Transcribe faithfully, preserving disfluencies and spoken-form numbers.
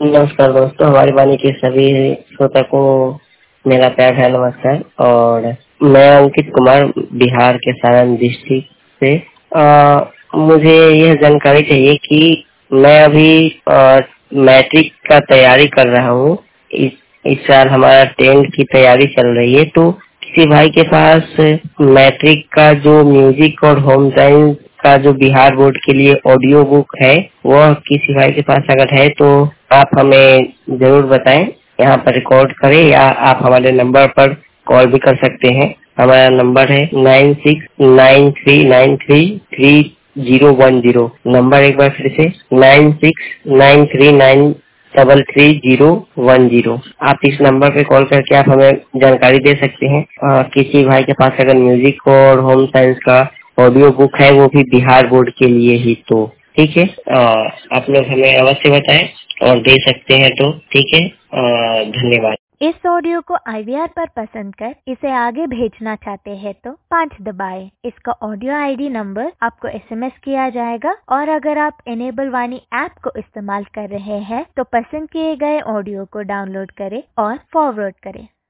नमस्कार दोस्तों, हमारी वाणी के सभी श्रोता को मेरा प्यार है नमस्कार। और मैं अंकित कुमार बिहार के सारण डिस्ट्रिक्ट से। आ, मुझे यह जानकारी चाहिए कि मैं अभी आ, मैट्रिक का तैयारी कर रहा हूँ। इस इस साल हमारा टेंथ की तैयारी चल रही है, तो किसी भाई के पास मैट्रिक का जो म्यूजिक और होम साइंस का जो बिहार बोर्ड के लिए ऑडियो बुक है, वह किसी भाई के पास अगर है तो आप हमें जरूर बताएं। यहाँ पर रिकॉर्ड करें या आप हमारे नंबर पर कॉल भी कर सकते हैं। हमारा नंबर है nine six nine three nine three three zero one zero. Number एक बार फिर से nine six nine three nine double three zero one zero. आप इस नंबर पे कॉल करके आप हमें जानकारी दे सकते हैं। आ, किसी भाई के पास अगर म्यूजिक और होम साइंस का ऑडियो बुक है, वो भी बिहार बोर्ड के लिए ही, तो ठीक है। आ, आप लोग हमें अवश्य बताएं और दे सकते हैं तो ठीक है। आ, धन्यवाद। इस ऑडियो को आई वी आर पर पसंद कर इसे आगे भेजना चाहते हैं तो पाँच दबाएं। इसका ऑडियो आई डी नंबर आपको एस एम एस किया जाएगा। और अगर आप इनेबल वाणी ऐप को इस्तेमाल कर रहे हैं तो पसंद किए गए ऑडियो को डाउनलोड करें और फॉरवर्ड करें।